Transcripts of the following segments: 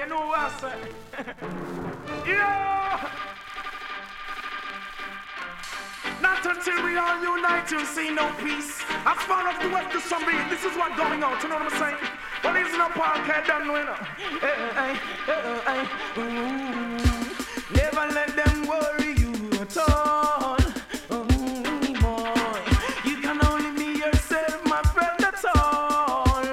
you know what I say? Yeah! Not until we all unite, you'll see no peace. As far as the West is from me, this is what's going on. You know what I'm saying? Well, it's no podcast, don't know, you know. Never let them worry you at all. Boy, you can only be yourself, my friend, that's all.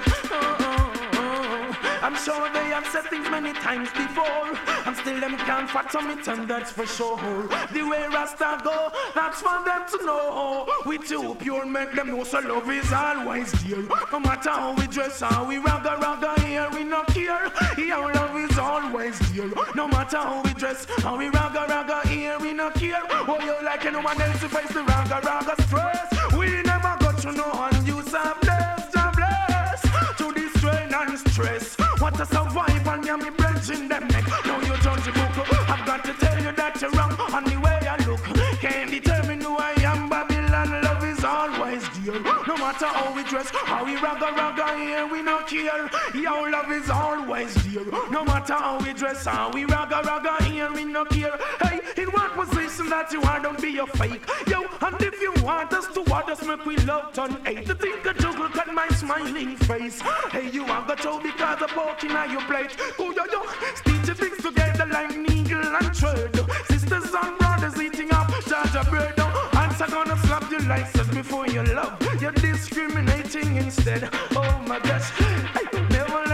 I'm sure they have said things many times before, and still them can't fathom it, and that's for sure. The way Rasta go, that's for them to know. We too pure make them know, so love is always dear. No matter how we dress, how we ragga here, we not care. Yeah, love is always dear. No matter how we dress, how we ragga here, we not care. Oh, you like anyone else to face the ragga stress. We never got to know, and you are blessed, to this strain and stress. What a survival, yeah, me branch in them neck. Now you judge the book, I've got to tell you that you're wrong on the way I look. Can't determine who I am, Babylon, love is always dear. No matter how we dress, how we ragga here, we not care. Your love is always dear. No matter how we dress, how we ragga here, we not care. Hey, in what position that you are, don't be a fake. Yo, and if you want us to what us make we love turn hate. To think a juggle cut my smiling face. Hey, you are got to because the poking on your plate. Go yo, stitch your things together like needle and thread. Sisters and brothers eating up charge of bread. Answer gonna slap you like said before you love. You're discriminating instead. Oh my gosh, hey, never